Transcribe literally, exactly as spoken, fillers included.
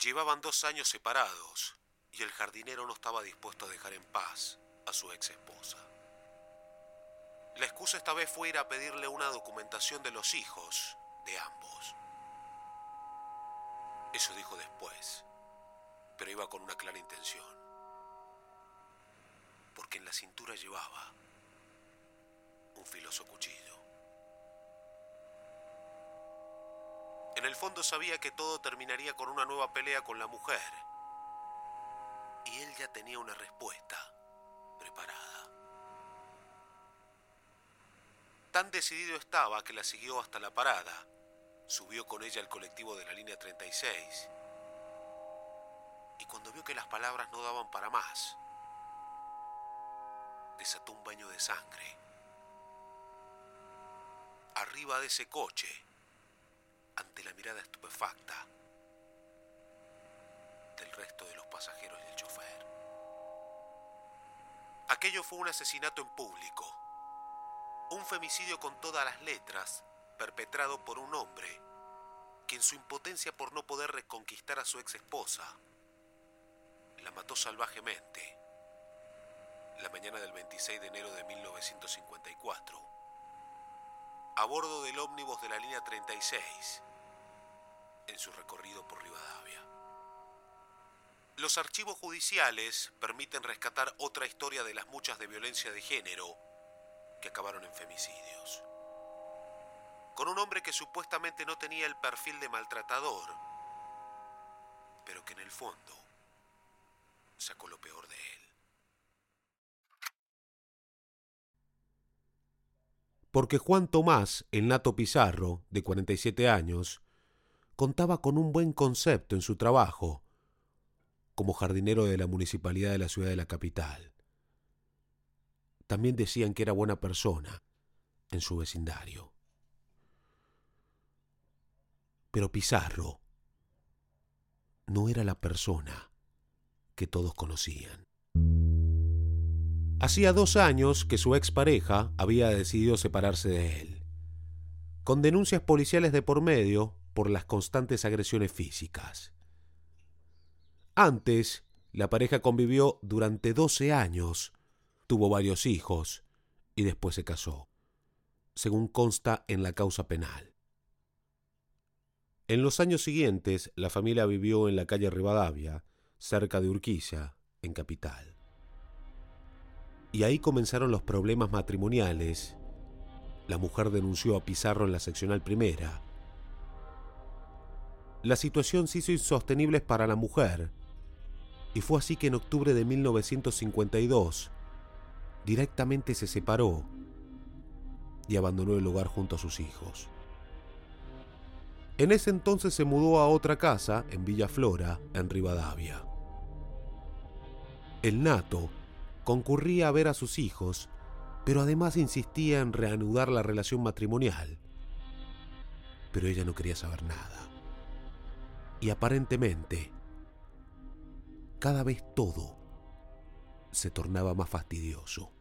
Llevaban dos años separados y el jardinero no estaba dispuesto a dejar en paz a su ex esposa. La excusa esta vez fue ir a pedirle una documentación de los hijos de ambos. Eso dijo después, pero iba con una clara intención, porque en la cintura llevaba un filoso cuchillo. En el fondo sabía que todo terminaría con una nueva pelea con la mujer, y él ya tenía una respuesta preparada. Tan decidido estaba que la siguió hasta la parada, subió con ella al colectivo de la línea treinta y seis, y cuando vio que las palabras no daban para más, desató un baño de sangre. Arriba de ese coche, ante la mirada estupefacta del resto de los pasajeros y el chofer. Aquello fue un asesinato en público, un femicidio con todas las letras, perpetrado por un hombre que en su impotencia por no poder reconquistar a su ex esposa, la mató salvajemente la mañana del veintiséis de enero de mil novecientos cincuenta y cuatro, a bordo del ómnibus de la línea treinta y seis, en su recorrido por Rivadavia. Los archivos judiciales permiten rescatar otra historia de las muchas de violencia de género que acabaron en femicidios. Con un hombre que supuestamente no tenía el perfil de maltratador, pero que en el fondo sacó lo peor de él. Porque Juan Tomás, el Nato Pizarro, de cuarenta y siete años, contaba con un buen concepto en su trabajo como jardinero de la municipalidad de la ciudad de la capital. También decían que era buena persona en su vecindario. Pero Pizarro no era la persona que todos conocían. Hacía dos años que su expareja había decidido separarse de él, con denuncias policiales de por medio por las constantes agresiones físicas. Antes, la pareja convivió durante doce años, tuvo varios hijos y después se casó, según consta en la causa penal. En los años siguientes, la familia vivió en la calle Rivadavia, cerca de Urquiza, en Capital. Y ahí comenzaron los problemas matrimoniales. La mujer denunció a Pizarro en la seccional primera. La situación se hizo insostenible para la mujer, y fue así que en octubre de mil novecientos cincuenta y dos, directamente se separó y abandonó el hogar junto a sus hijos. En ese entonces se mudó a otra casa en Villa Flora, en Rivadavia. El Nato concurría a ver a sus hijos, pero además insistía en reanudar la relación matrimonial. Pero ella no quería saber nada. Y aparentemente, cada vez todo se tornaba más fastidioso.